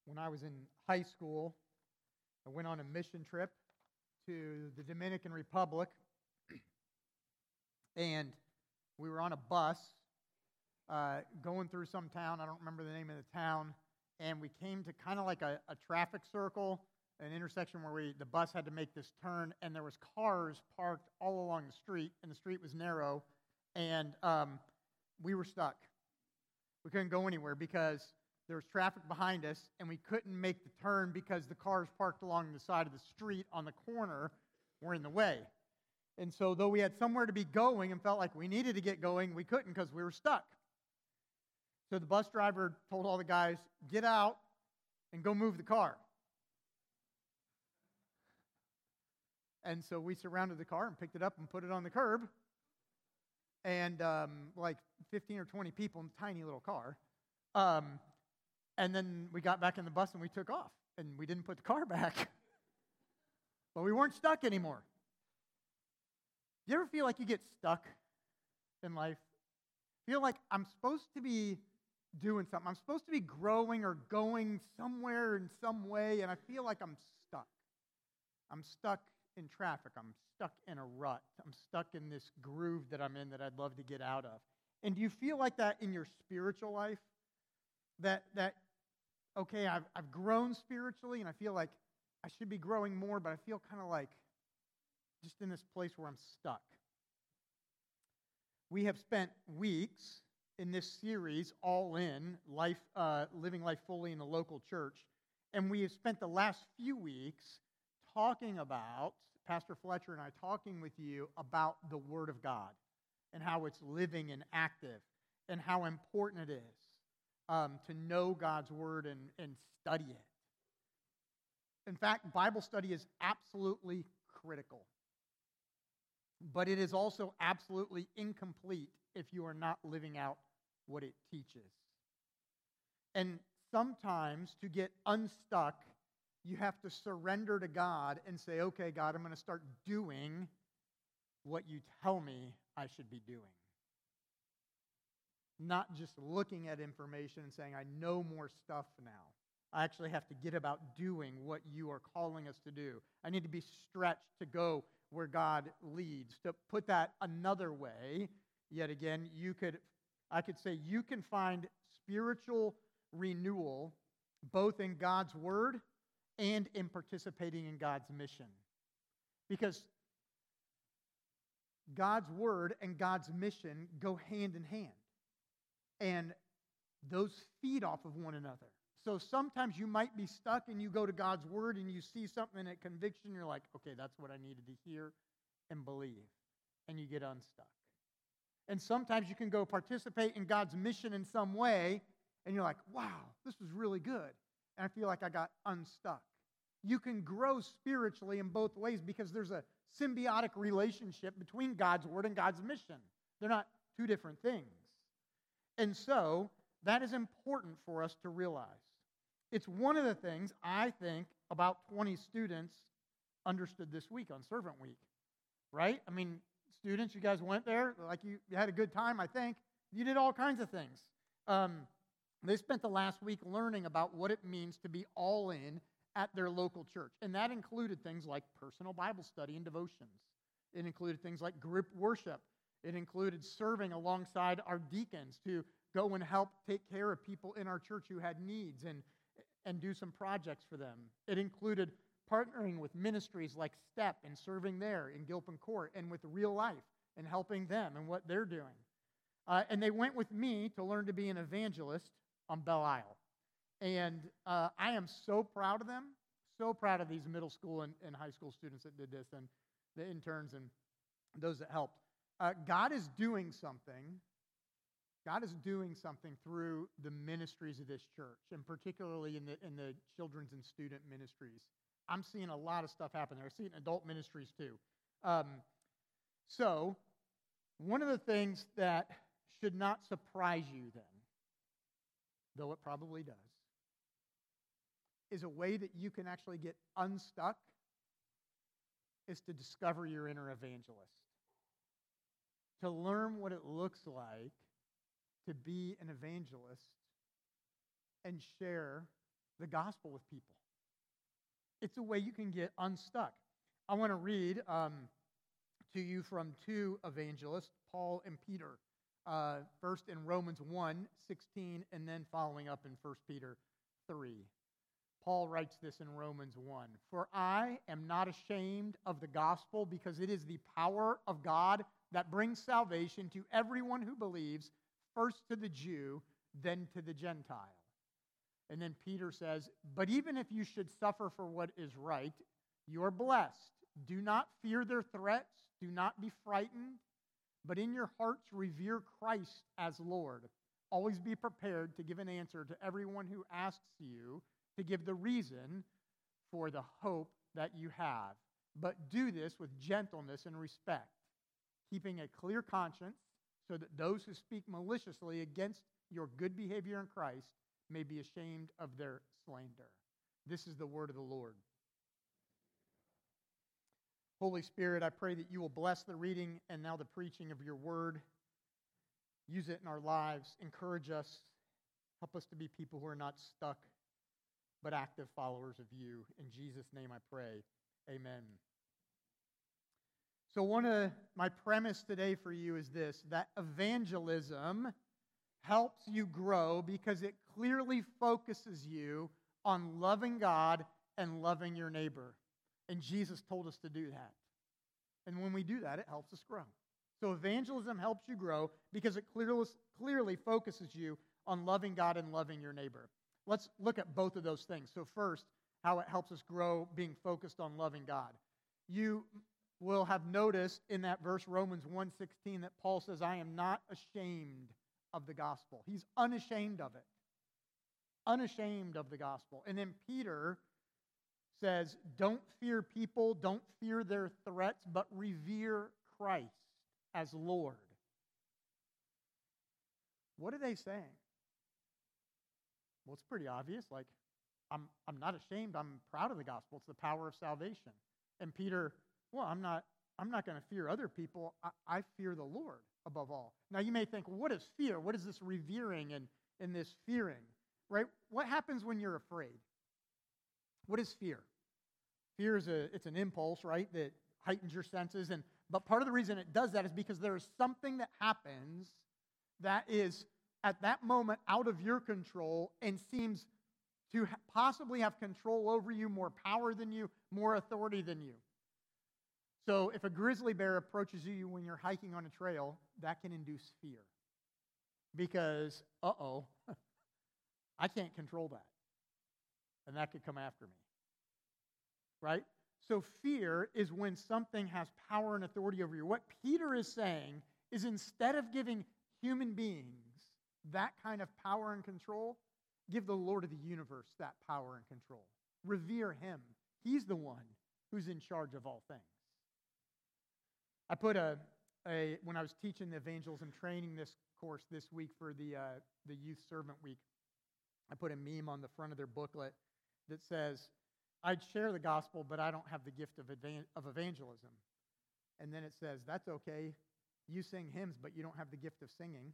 When I was in high school, I went on a mission trip to the Dominican Republic, and we were on a bus going through some town. I don't remember the name of the town, and we came to kind of like a traffic circle, an intersection where the bus had to make this turn, and there was cars parked all along the street, and the street was narrow, and we were stuck. We couldn't go anywhere because there was traffic behind us, and we couldn't make the turn because the cars parked along the side of the street on the corner were in the way. And so though we had somewhere to be going and felt like we needed to get going, we couldn't because we were stuck. So the bus driver told all the guys, get out and go move the car. And so we surrounded the car and picked it up and put it on the curb. And like 15 or 20 people in a tiny little car. And then we got back in the bus and we took off. And we didn't put the car back. But we weren't stuck anymore. You ever feel like you get stuck in life? Feel like I'm supposed to be doing something. I'm supposed to be growing or going somewhere in some way, and I feel like I'm stuck. I'm stuck in traffic. I'm stuck in a rut. I'm stuck in this groove that I'm in that I'd love to get out of. And do you feel like that in your spiritual life? That okay, I've grown spiritually, and I feel like I should be growing more, but I feel kind of like just in this place where I'm stuck. We have spent weeks in this series, All In, living life fully in the local church, and we have spent the last few weeks talking about, Pastor Fletcher and I talking with you about the Word of God and how it's living and active and how important it is to know God's Word and study it. In fact, Bible study is absolutely critical. But it is also absolutely incomplete if you are not living out what it teaches. And sometimes to get unstuck, you have to surrender to God and say, okay, God, I'm going to start doing what you tell me I should be doing. Not just looking at information and saying, I know more stuff now. I actually have to get about doing what you are calling us to do. I need to be stretched to go where God leads. To put that another way, yet again, I could say you can find spiritual renewal both in God's Word and in participating in God's mission. Because God's Word and God's mission go hand in hand. And those feed off of one another. So sometimes you might be stuck and you go to God's Word and you see something at conviction, you're like, okay, that's what I needed to hear and believe. And you get unstuck. And sometimes you can go participate in God's mission in some way and you're like, wow, this was really good. And I feel like I got unstuck. You can grow spiritually in both ways because there's a symbiotic relationship between God's Word and God's mission. They're not two different things. And so that is important for us to realize. It's one of the things I think about 20 students understood this week on Servant Week, right? I mean, students, you guys went there, like you had a good time, I think. You did all kinds of things. They spent the last week learning about what it means to be all in at their local church. And that included things like personal Bible study and devotions. It included things like group worship. It included serving alongside our deacons to go and help take care of people in our church who had needs and do some projects for them. It included partnering with ministries like STEP and serving there in Gilpin Court and with Real Life and helping them and what they're doing. And they went with me to learn to be an evangelist on Belle Isle. And I am so proud of them, so proud of these middle school and high school students that did this and the interns and those that helped. God is doing something. God is doing something through the ministries of this church, and particularly in the children's and student ministries. I'm seeing a lot of stuff happen there. I see it in adult ministries too. So, one of the things that should not surprise you then, though it probably does, is a way that you can actually get unstuck is to discover your inner evangelist. To learn what it looks like to be an evangelist and share the gospel with people. It's a way you can get unstuck. I want to read to you from two evangelists, Paul and Peter, first in Romans 1:16, and then following up in 1 Peter 3. Paul writes this in Romans 1. For I am not ashamed of the gospel, because it is the power of God that brings salvation to everyone who believes, first to the Jew, then to the Gentile. And then Peter says, but even if you should suffer for what is right, you are blessed. Do not fear their threats. Do not be frightened. But in your hearts revere Christ as Lord. Always be prepared to give an answer to everyone who asks you to give the reason for the hope that you have. But do this with gentleness and respect, keeping a clear conscience, so that those who speak maliciously against your good behavior in Christ may be ashamed of their slander. This is the word of the Lord. Holy Spirit, I pray that you will bless the reading and now the preaching of your word. Use it in our lives. Encourage us. Help us to be people who are not stuck, but active followers of you. In Jesus' name I pray. Amen. So one of my premise today for you is this, that evangelism helps you grow because it clearly focuses you on loving God and loving your neighbor. And Jesus told us to do that. And when we do that, it helps us grow. So evangelism helps you grow because it clearly focuses you on loving God and loving your neighbor. Let's look at both of those things. So first, how it helps us grow being focused on loving God. You will have noticed in that verse, Romans 1:16, that Paul says, I am not ashamed of the gospel. He's unashamed of it. Unashamed of the gospel. And then Peter says, don't fear people, don't fear their threats, but revere Christ as Lord. What are they saying? Well, it's pretty obvious. Like, I'm not ashamed. I'm proud of the gospel. It's the power of salvation. And Peter, well, I'm not going to fear other people. I fear the Lord above all. Now, you may think, well, what is fear? What is this revering and this fearing? Right? What happens when you're afraid? What is fear? Fear is it's an impulse, right, that heightens your senses. But part of the reason it does that is because there is something that happens that is at that moment out of your control and seems to possibly have control over you, more power than you, more authority than you. So if a grizzly bear approaches you when you're hiking on a trail, that can induce fear. Because, I can't control that. And that could come after me. Right? So fear is when something has power and authority over you. What Peter is saying is instead of giving human beings that kind of power and control, give the Lord of the universe that power and control. Revere him. He's the one who's in charge of all things. I put when I was teaching the evangelism training this course this week for the Youth Servant Week, I put a meme on the front of their booklet that says, I'd share the gospel, but I don't have the gift of evangelism. And then it says, that's okay. You sing hymns, but you don't have the gift of singing.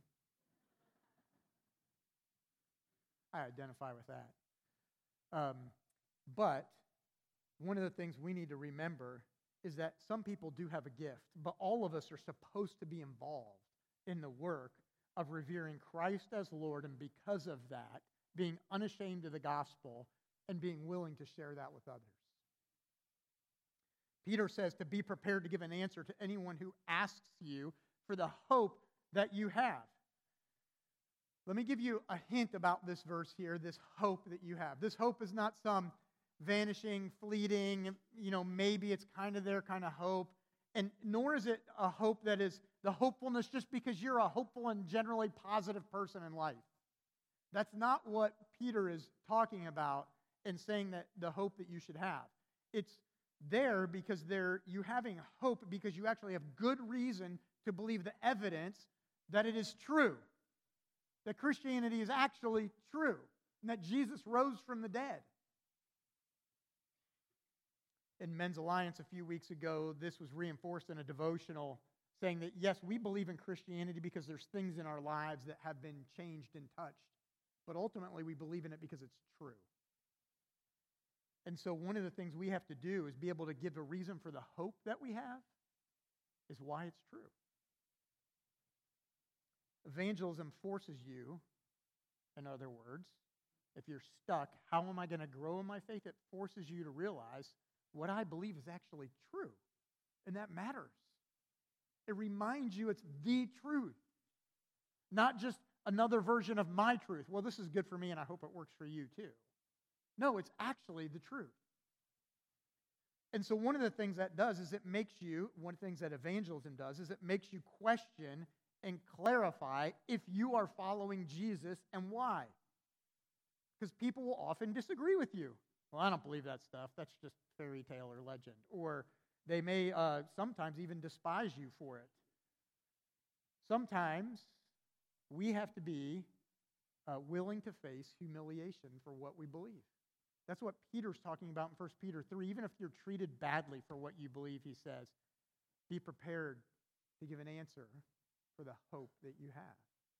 I identify with that. But one of the things we need to remember is that some people do have a gift, but all of us are supposed to be involved in the work of revering Christ as Lord, and because of that, being unashamed of the gospel and being willing to share that with others. Peter says to be prepared to give an answer to anyone who asks you for the hope that you have. Let me give you a hint about this verse here, this hope that you have. This hope is not some vanishing, fleeting, maybe it's kind of there kind of hope. And nor is it a hope that is the hopefulness just because you're a hopeful and generally positive person in life. That's not what Peter is talking about and saying that the hope that you should have. It's there because you having hope because you actually have good reason to believe the evidence that it is true. That Christianity is actually true. And that Jesus rose from the dead. In Men's Alliance a few weeks ago, this was reinforced in a devotional saying that, yes, we believe in Christianity because there's things in our lives that have been changed and touched. But ultimately, we believe in it because it's true. And so one of the things we have to do is be able to give a reason for the hope that we have is why it's true. Evangelism forces you, in other words, if you're stuck, how am I going to grow in my faith? It forces you to realize what I believe is actually true, and that matters. It reminds you it's the truth, not just another version of my truth. Well, this is good for me, and I hope it works for you too. No, it's actually the truth. And so one of the things that does is it makes you, one of the things that evangelism does is it makes you question and clarify if you are following Jesus and why. Because people will often disagree with you. Well, I don't believe that stuff. That's just fairy tale or legend. Or they may sometimes even despise you for it. Sometimes we have to be willing to face humiliation for what we believe. That's what Peter's talking about in 1 Peter 3. Even if you're treated badly for what you believe, he says, be prepared to give an answer for the hope that you have.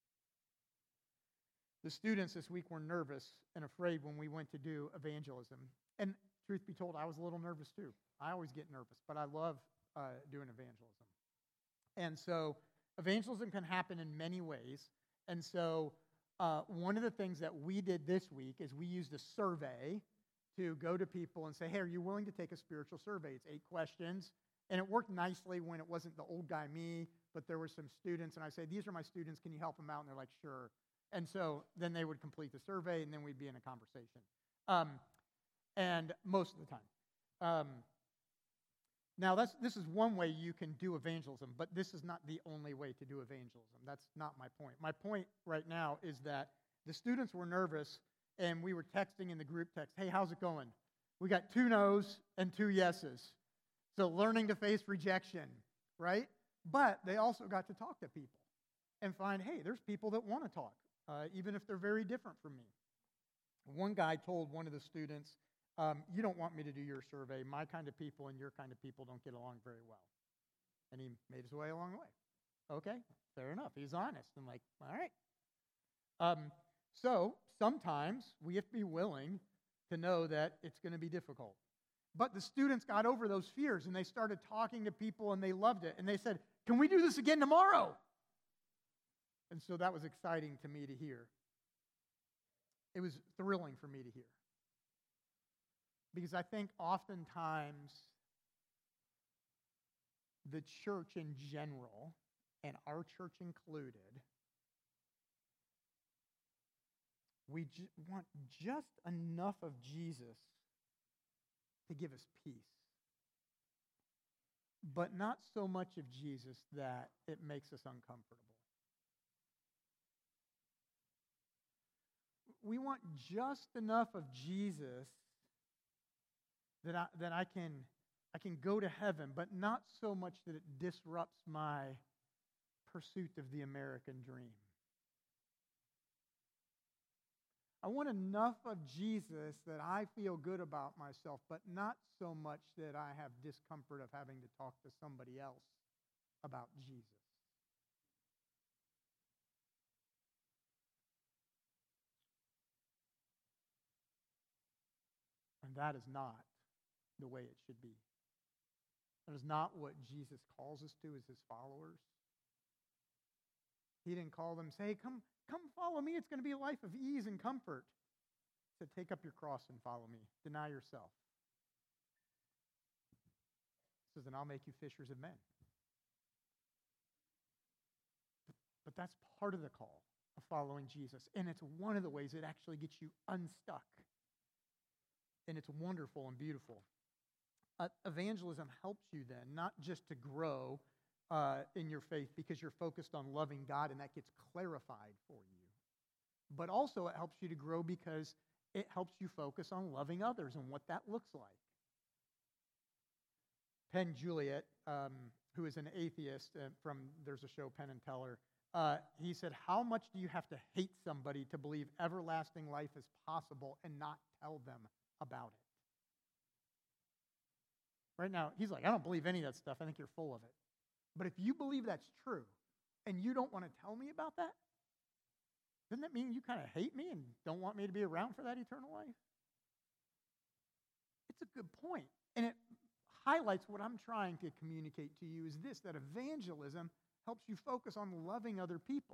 The students this week were nervous and afraid when we went to do evangelism. And truth be told, I was a little nervous too. I always get nervous, but I love doing evangelism. And so evangelism can happen in many ways. And so one of the things that we did this week is we used a survey to go to people and say, hey, are you willing to take a spiritual survey? It's 8 questions. And it worked nicely when it wasn't the old guy me, but there were some students. And I say, these are my students. Can you help them out? And they're like, sure. And so then they would complete the survey, and then we'd be in a conversation. And most of the time. Now, this is one way you can do evangelism, but this is not the only way to do evangelism. That's not my point. My point right now is that the students were nervous, and we were texting in the group text, hey, how's it going? We got 2 no's and 2 yeses. So learning to face rejection, right? But they also got to talk to people and find, hey, there's people that want to talk, even if they're very different from me. One guy told one of the students, you don't want me to do your survey. My kind of people and your kind of people don't get along very well. And he made his way along the way. Okay, fair enough. He's honest. I'm like, all right. So sometimes we have to be willing to know that it's going to be difficult. But the students got over those fears, and they started talking to people, and they loved it. And they said, can we do this again tomorrow? And so that was exciting to me to hear. It was thrilling for me to hear. Because I think oftentimes the church in general, and our church included, we want just enough of Jesus to give us peace, but not so much of Jesus that it makes us uncomfortable. We want just enough of Jesus that I can go to heaven, but not so much that it disrupts my pursuit of the American dream. I want enough of Jesus that I feel good about myself, but not so much that I have discomfort of having to talk to somebody else about Jesus. And that is not the way it should be. That is not what Jesus calls us to as his followers. He didn't call them, say, come follow me. It's going to be a life of ease and comfort. He said, take up your cross and follow me. Deny yourself. He says, and I'll make you fishers of men. But that's part of the call of following Jesus. And it's one of the ways it actually gets you unstuck. And it's wonderful and beautiful. Evangelism helps you then, not just to grow in your faith because you're focused on loving God and that gets clarified for you. But also it helps you to grow because it helps you focus on loving others and what that looks like. Penn Jillette, who is an atheist there's a show, Penn and Teller, he said, how much do you have to hate somebody to believe everlasting life is possible and not tell them about it? Right now, he's like, I don't believe any of that stuff. I think you're full of it. But if you believe that's true and you don't want to tell me about that, doesn't that mean you kind of hate me and don't want me to be around for that eternal life? a good point. And it highlights what I'm trying to communicate to you is this, that evangelism helps you focus on loving other people.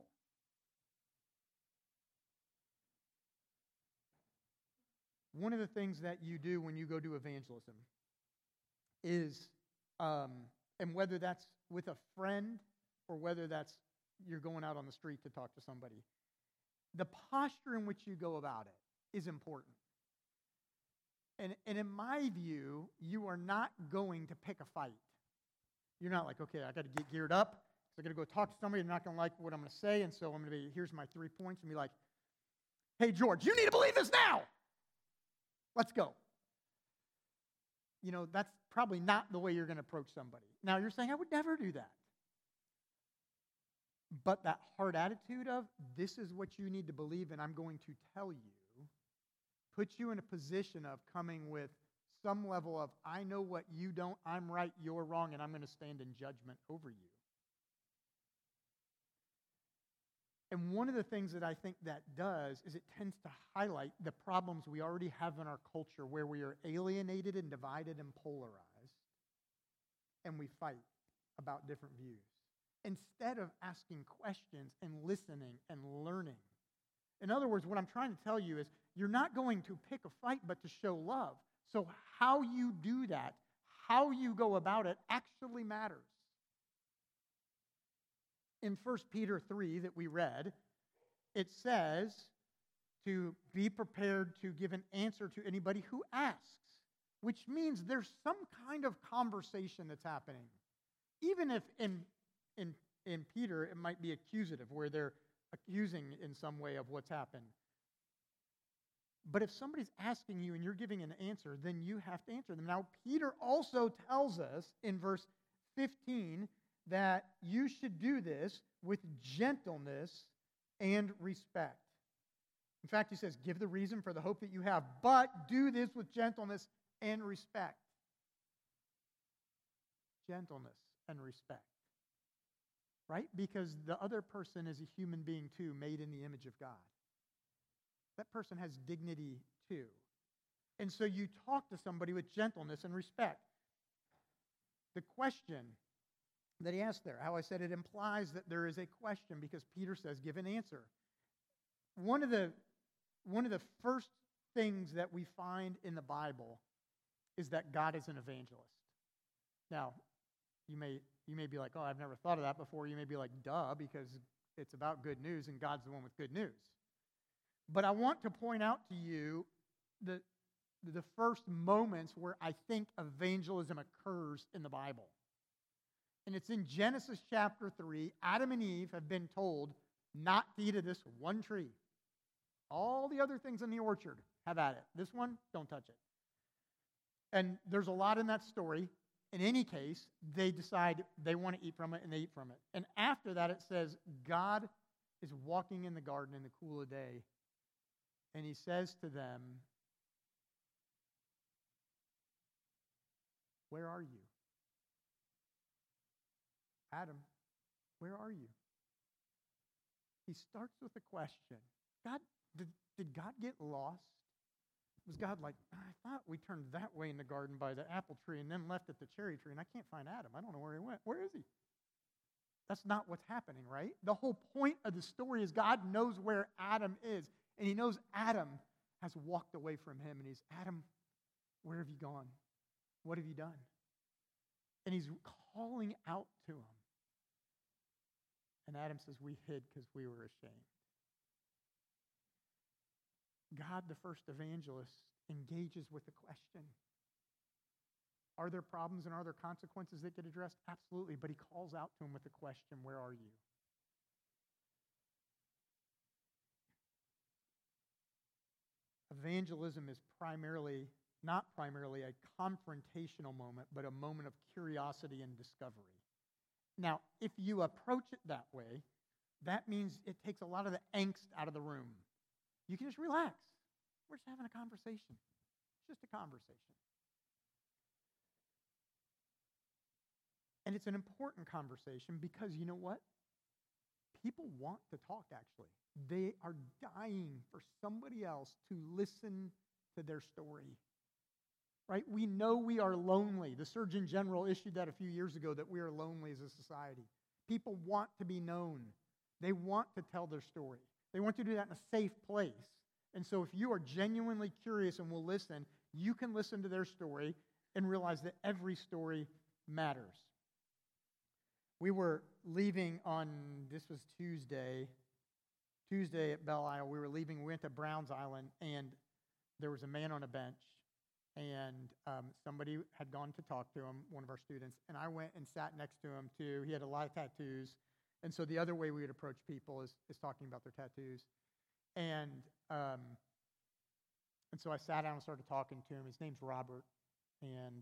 One of the things that you do when you go do evangelism is, and whether that's with a friend or whether that's you're going out on the street to talk to somebody, the posture in which you go about it is important. And in my view, you are not going to pick a fight. You're not like, okay, I got to get geared up. So I got to go talk to somebody. They're not going to like what I'm going to say. And so I'm going to be, here's my 3 points. And be like, hey, George, you need to believe this now. Let's go. You know, that's probably not the way you're going to approach somebody. Now, you're saying, I would never do that. But that hard attitude of, this is what you need to believe, and I'm going to tell you, puts you in a position of coming with some level of, I know what you don't, I'm right, you're wrong, and I'm going to stand in judgment over you. And one of the things that I think that does is it tends to highlight the problems we already have in our culture where we are alienated and divided and polarized, and we fight about different views, instead of asking questions and listening and learning. In other words, what I'm trying to tell you is you're not going to pick a fight but to show love. So how you do that, how you go about it, actually matters. In 1 Peter 3 that we read, it says to be prepared to give an answer to anybody who asks, which means there's some kind of conversation that's happening. Even if in Peter it might be accusative, where they're accusing in some way of what's happened. But if somebody's asking you and you're giving an answer, then you have to answer them. Now, Peter also tells us in verse 15 that you should do this with gentleness and respect. In fact, he says, give the reason for the hope that you have, but do this with gentleness and respect. Gentleness and respect. Right? Because the other person is a human being too, made in the image of God. That person has dignity too. And so you talk to somebody with gentleness and respect. The question that he asked there, how I said it implies that there is a question because Peter says, give an answer. One of the first things that we find in the Bible is that God is an evangelist. Now, you may be like, oh, I've never thought of that before. You may be like, duh, because it's about good news and God's the one with good news. But I want to point out to you the first moments where I think evangelism occurs in the Bible. And it's in Genesis chapter 3. Adam and Eve have been told not to eat of this one tree. All the other things in the orchard, have at it. This one, don't touch it. And there's a lot in that story. In any case, they decide they want to eat from it, and they eat from it. And after that, it says God is walking in the garden in the cool of day, and he says to them, where are you? Adam, where are you? He starts with a question. God, did God get lost? Was God like, I thought we turned that way in the garden by the apple tree and then left at the cherry tree, and I can't find Adam. I don't know where he went. Where is he? That's not what's happening, right? The whole point of the story is God knows where Adam is, and he knows Adam has walked away from him, and he's, Adam, where have you gone? What have you done? And he's calling out to him. And Adam says, we hid because we were ashamed. God, the first evangelist, engages with the question. Are there problems and are there consequences that get addressed? Absolutely. But he calls out to him with the question, where are you? Evangelism is not primarily a confrontational moment, but a moment of curiosity and discovery. Now, if you approach it that way, that means it takes a lot of the angst out of the room. You can just relax. We're just having a conversation. It's just a conversation. And it's an important conversation because you know what? People want to talk, actually. They are dying for somebody else to listen to their story. right? We know we are lonely. The Surgeon General issued that a few years ago, that we are lonely as a society. People want to be known. They want to tell their story. They want to do that in a safe place. And so if you are genuinely curious and will listen, you can listen to their story and realize that every story matters. We were leaving on, this was Tuesday at Belle Isle. We were leaving, we went to Browns Island, and there was a man on a bench, and somebody had gone to talk to him, one of our students, and I went and sat next to him too. He had a lot of tattoos, and so the other way we would approach people is talking about their tattoos. And so I sat down and started talking to him. His name's Robert, and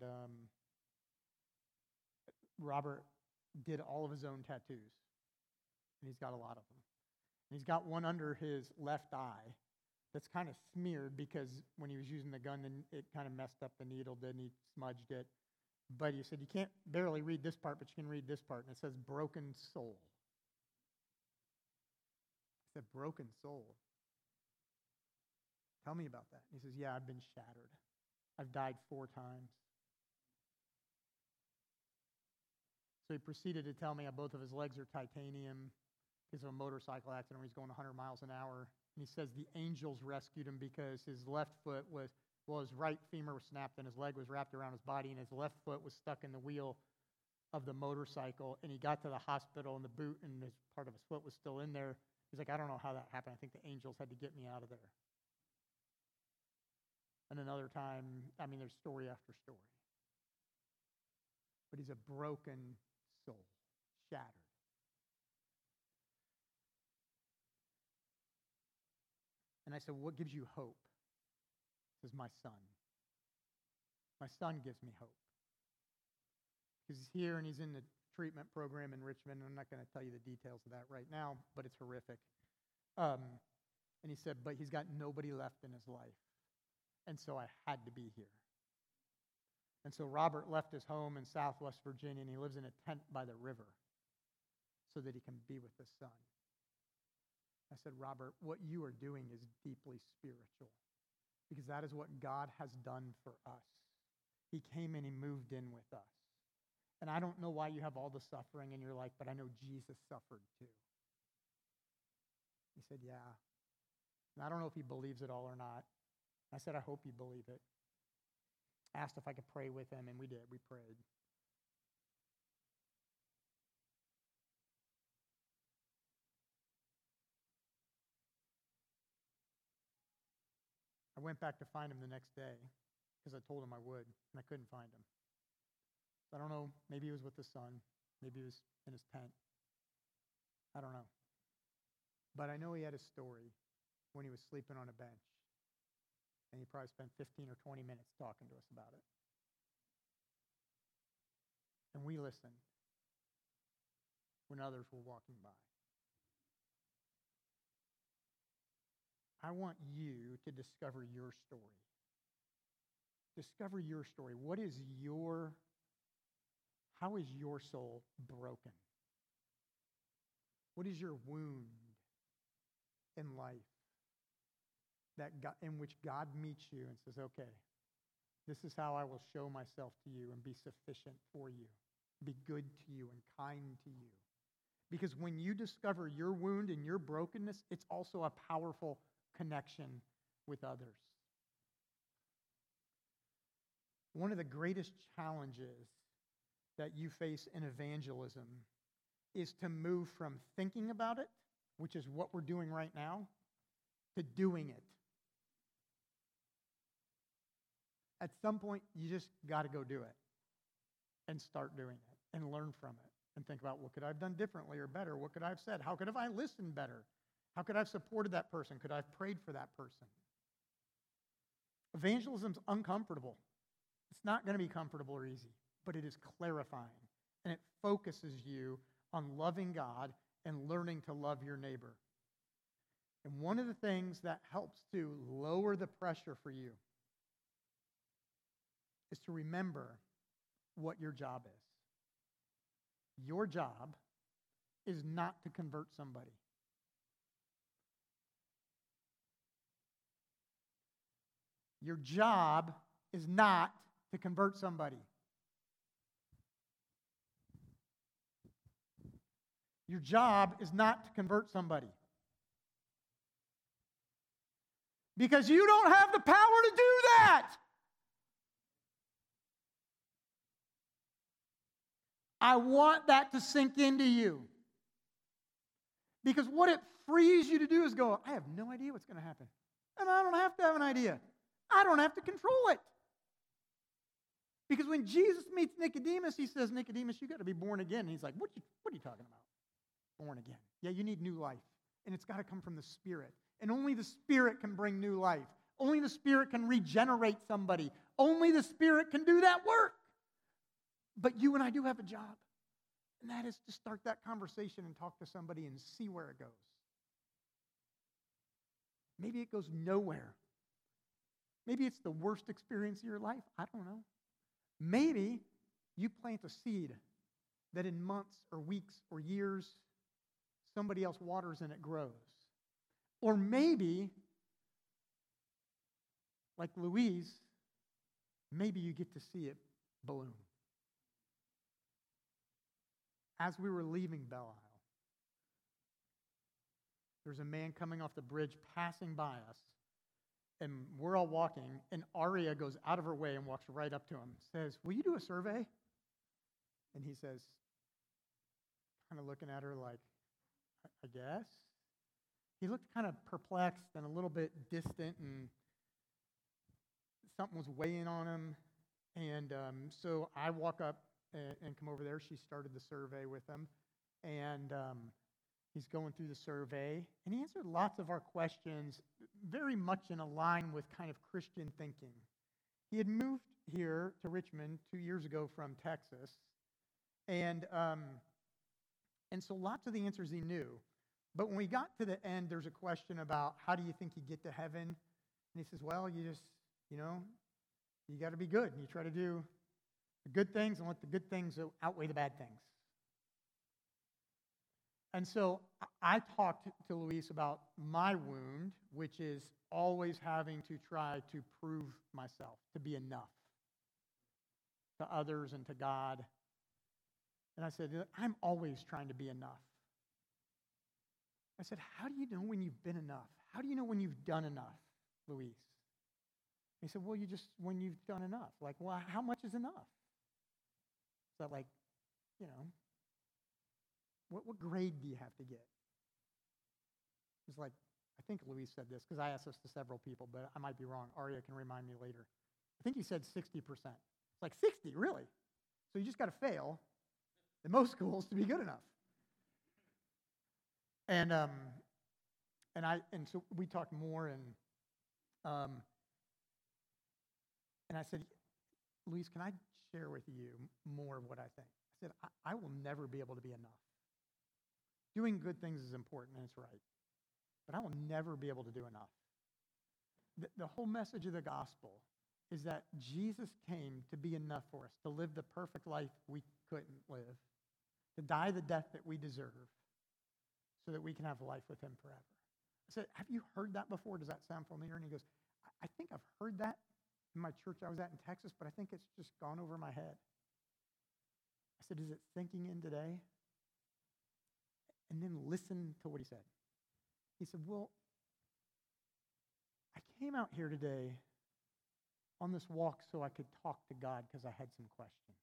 Robert did all of his own tattoos, and he's got a lot of them. And he's got one under his left eye that's kind of smeared because when he was using the gun, then it kind of messed up the needle, then he smudged it. But he said, you can't barely read this part, but you can read this part, and it says broken soul. I said, broken soul? Tell me about that. He says, yeah, I've been shattered. I've died 4 times. So he proceeded to tell me how both of his legs are titanium because of a motorcycle accident where he's going 100 miles an hour. And he says the angels rescued him because his left foot was, his right femur was snapped and his leg was wrapped around his body, and his left foot was stuck in the wheel of the motorcycle. And he got to the hospital, and the boot and this part of his foot was still in there. He's like, I don't know how that happened. I think the angels had to get me out of there. And another time, there's story after story. But he's a broken soul, shattered. And I said, what gives you hope? He says, my son. My son gives me hope. Because he's here and he's in the treatment program in Richmond. I'm not going to tell you the details of that right now, but it's horrific. And he said, but he's got nobody left in his life. And so I had to be here. And so Robert left his home in Southwest Virginia, and he lives in a tent by the river so that he can be with his son. I said, Robert, what you are doing is deeply spiritual, because that is what God has done for us. He came and he moved in with us. And I don't know why you have all the suffering in your life, but I know Jesus suffered too. He said, yeah. And I don't know if he believes it all or not. I said, I hope you believe it. Asked if I could pray with him, and we did. We prayed. I went back to find him the next day because I told him I would, and I couldn't find him. I don't know. Maybe he was with his son. Maybe he was in his tent. I don't know. But I know he had a story when he was sleeping on a bench. And he probably spent 15 or 20 minutes talking to us about it. And we listened when others were walking by. I want you to discover your story. Discover your story. How is your soul broken? What is your wound in life in which God meets you and says, okay, this is how I will show myself to you and be sufficient for you, be good to you and kind to you. Because when you discover your wound and your brokenness, it's also a powerful connection with others. One of the greatest challenges that you face in evangelism is to move from thinking about it, which is what we're doing right now, to doing it. At some point, you just got to go do it and start doing it and learn from it and think about, what could I have done differently or better? What could I have said? How could I listened better? How could I have supported that person? Could I have prayed for that person? Evangelism's uncomfortable. It's not going to be comfortable or easy, but it is clarifying, and it focuses you on loving God and learning to love your neighbor. And one of the things that helps to lower the pressure for you is to remember what your job is. Your job is not to convert somebody. Your job is not to convert somebody. Your job is not to convert somebody. Because you don't have the power to do that. I want that to sink into you. Because what it frees you to do is go, I have no idea what's going to happen. And I don't have to have an idea. I don't have to control it. Because when Jesus meets Nicodemus, he says, Nicodemus, you got to be born again. And he's like, what are you talking about? Born again. Yeah, you need new life. And it's got to come from the Spirit. And only the Spirit can bring new life. Only the Spirit can regenerate somebody. Only the Spirit can do that work. But you and I do have a job. And that is to start that conversation and talk to somebody and see where it goes. Maybe it goes nowhere. Maybe it's the worst experience of your life. I don't know. Maybe you plant a seed that in months or weeks or years, somebody else waters and it grows. Or maybe, like Louise, maybe you get to see it bloom. As we were leaving Belle Isle, there's a man coming off the bridge passing by us, and we're all walking, and Aria goes out of her way and walks right up to him, says, will you do a survey? And he says, kind of looking at her like, I guess. He looked kind of perplexed and a little bit distant, and something was weighing on him. And so I walk up and come over there. She started the survey with him, and he's going through the survey, and he answered lots of our questions, very much in a line with kind of Christian thinking. He had moved here to Richmond 2 years ago from Texas, and so lots of the answers he knew. But when we got to the end, there's a question about how do you think you get to heaven? And he says, well, you just, you got to be good, and you try to do the good things and let the good things outweigh the bad things. And so I talked to Luis about my wound, which is always having to try to prove myself, to be enough to others and to God. And I said, I'm always trying to be enough. I said, how do you know when you've been enough? How do you know when you've done enough, Luis? He said, well, when you've done enough. Like, well, how much is enough? So like, what grade do you have to get? It's like, I think Luis said this, because I asked this to several people, but I might be wrong. Aria can remind me later. I think he said 60%. It's like, 60, really? So you just got to fail in most schools to be good enough. And so we talked more, and I said, Luis, can I share with you more of what I think? I said, I will never be able to be enough. Doing good things is important, and it's right. But I will never be able to do enough. The whole message of the gospel is that Jesus came to be enough for us, to live the perfect life we couldn't live, to die the death that we deserve, so that we can have life with him forever. I said, have you heard that before? Does that sound familiar? And he goes, I think I've heard that in my church I was at in Texas, but I think it's just gone over my head. I said, is it sinking in today? And then listen to what he said. He said, well, I came out here today on this walk so I could talk to God because I had some questions.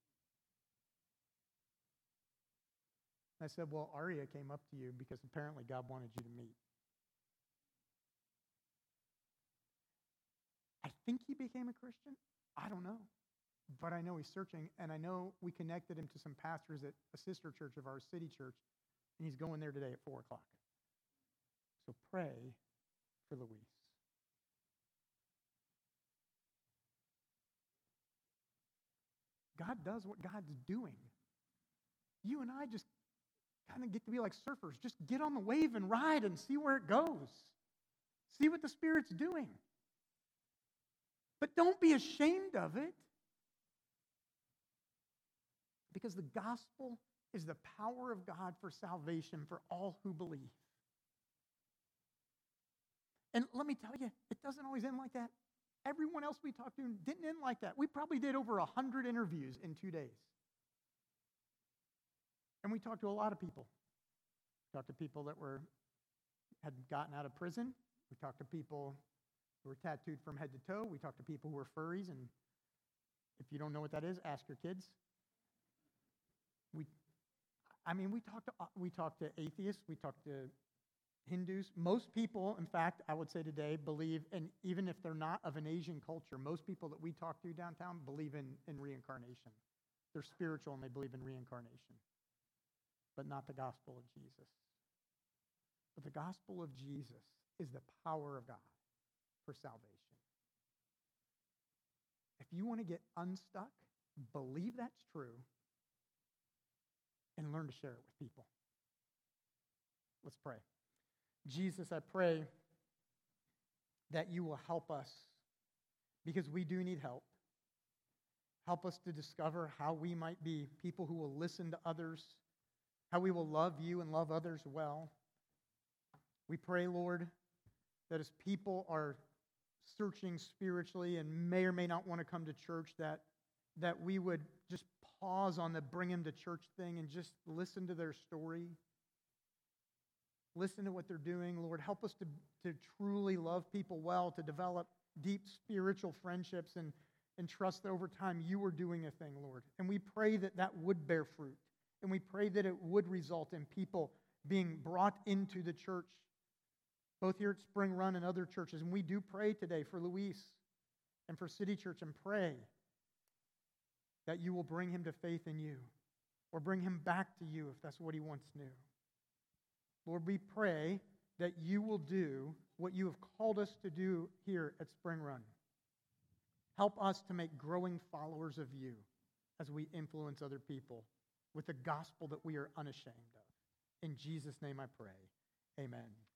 I said, well, Aria came up to you because apparently God wanted you to meet. I think he became a Christian. I don't know. But I know he's searching, and I know we connected him to some pastors at a sister church of our city church, and he's going there today at 4 o'clock. So pray for Luis. God does what God's doing. You and I just kind of get to be like surfers. Just get on the wave and ride and see where it goes. See what the Spirit's doing. But don't be ashamed of it. Because the gospel is the power of God for salvation for all who believe. And let me tell you, it doesn't always end like that. Everyone else we talked to didn't end like that. We probably did over 100 interviews in 2 days. And we talked to a lot of people. We talked to people that had gotten out of prison. We talked to people who were tattooed from head to toe. We talked to people who were furries. And if you don't know what that is, ask your kids. We talked to atheists. We talked to Hindus. Most people, in fact, I would say today, believe, and even if they're not of an Asian culture, most people that we talk to downtown believe in reincarnation. They're spiritual and they believe in reincarnation, but not the gospel of Jesus. But the gospel of Jesus is the power of God for salvation. If you want to get unstuck, believe that's true and learn to share it with people. Let's pray. Jesus, I pray that you will help us because we do need help. Help us to discover how we might be people who will listen to others, how we will love you and love others well. We pray, Lord, that as people are searching spiritually and may or may not want to come to church, that we would just pause on the bring them to church thing and just listen to their story. Listen to what they're doing. Lord, help us to truly love people well, to develop deep spiritual friendships and trust that over time you are doing a thing, Lord. And we pray that that would bear fruit. And we pray that it would result in people being brought into the church, both here at Spring Run and other churches. And we do pray today for Luis and for City Church and pray that you will bring him to faith in you or bring him back to you if that's what he once knew. Lord, we pray that you will do what you have called us to do here at Spring Run. Help us to make growing followers of you as we influence other people with the gospel that we are unashamed of. In Jesus' name I pray. Amen.